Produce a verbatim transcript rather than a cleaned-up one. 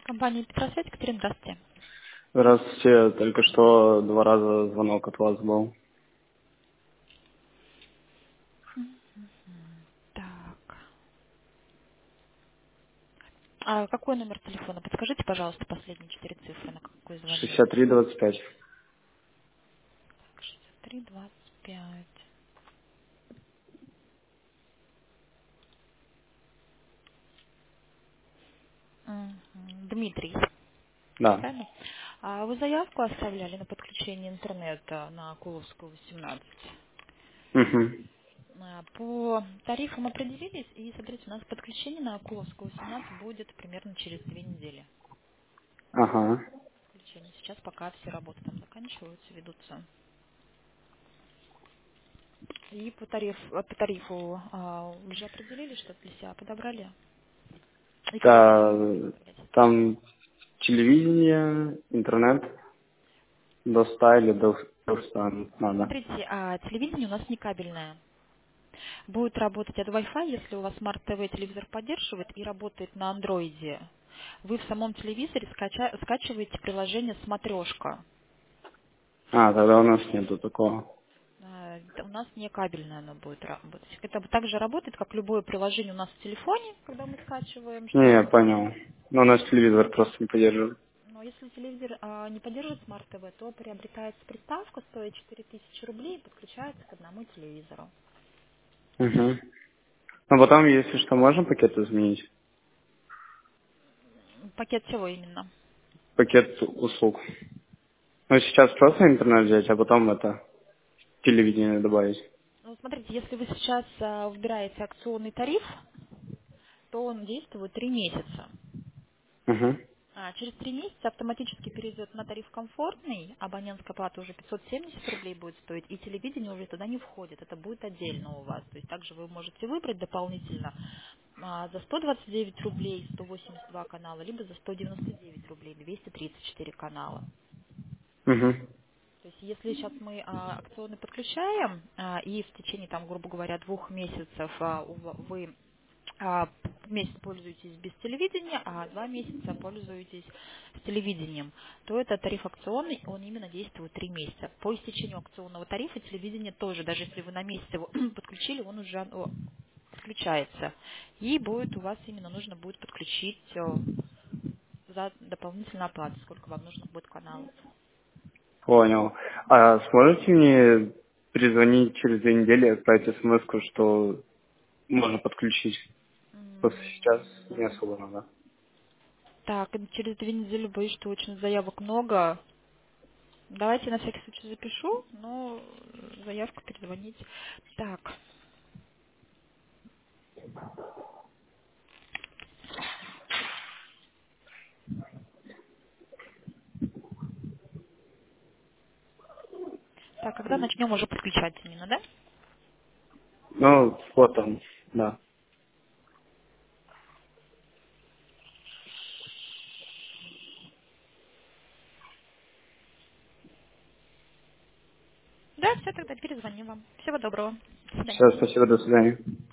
Компания Петросвет, Екатерина, здравствуйте. Здравствуйте, только что два раза звонок от вас был. Так. А какой номер телефона? Подскажите, пожалуйста, последние четыре цифры, на какой звонили. шестьдесят три двадцать пять. шестьдесят три двадцать пять. Мгм. Дмитрий, Да. правильно? А вы заявку оставляли на подключение интернета на Куловскую, восемнадцать. Угу. А, По тарифам определились, и, смотрите, у нас подключение на Куловскую, восемнадцать будет примерно через две недели. Ага. Подключение. Сейчас пока все работы там заканчиваются, ведутся. И по тарифу, по тарифу а, уже определили, что для себя подобрали? И какой тариф вы будете Да, оставлять? там телевидение, интернет до ста или до ста надо. Смотрите, а телевидение у нас не кабельное. Будет работать от Wi-Fi, если у вас Smart ти ви телевизор поддерживает и работает на андроиде. Вы в самом телевизоре скача- скачиваете приложение «Смотрешка». А, тогда у нас нету такого. А, это у нас не кабельное оно будет работать. Это также работает, как любое приложение у нас в телефоне, когда мы скачиваем Не, что-то. я понял. Но у нас телевизор просто не поддерживает. Но если телевизор а, не поддерживает Smart ти ви, то приобретается приставка, стоит четыре тысячи рублей и подключается к одному телевизору. Угу. Но потом, если что, можно пакет изменить? Пакет всего именно. Пакет услуг. Ну, сейчас просто интернет взять, а потом это телевидение добавить. Ну, смотрите, если вы сейчас а, выбираете акционный тариф, то он действует три месяца. Угу. А через три месяца автоматически перейдет на тариф комфортный, абонентская плата уже пятьсот семьдесят рублей будет стоить, и телевидение уже туда не входит, это будет отдельно у вас. То есть также вы можете выбрать дополнительно а, за сто двадцать девять рублей сто восемьдесят два канала, либо за сто девяносто девять рублей двести тридцать четыре канала. Угу. То есть если сейчас мы а, акционно подключаем, а, и в течение, там, грубо говоря, двух месяцев а, у ва- вы а, месяц пользуетесь без телевидения, а два месяца пользуетесь с телевидением, то это тариф акционный, он именно действует три месяца. По истечению акционного тарифа телевидение тоже, даже если вы на месяц его подключили, он уже о, отключается. И будет у вас именно нужно будет подключить э, за дополнительную оплату, сколько вам нужно будет каналов. Понял. А сможете мне перезвонить через две недели и отправить смс, что можно подключить? Просто сейчас не М, особо надо. Так, через две недели боюсь, что очень заявок много. Давайте на всякий случай запишу, но заявку перезвонить. Так, так, когда начнем уже подключать именно, да? Ну, вот там, да. Да, все, тогда перезвоним вам. Всего доброго. До свидания. Все, спасибо, до свидания.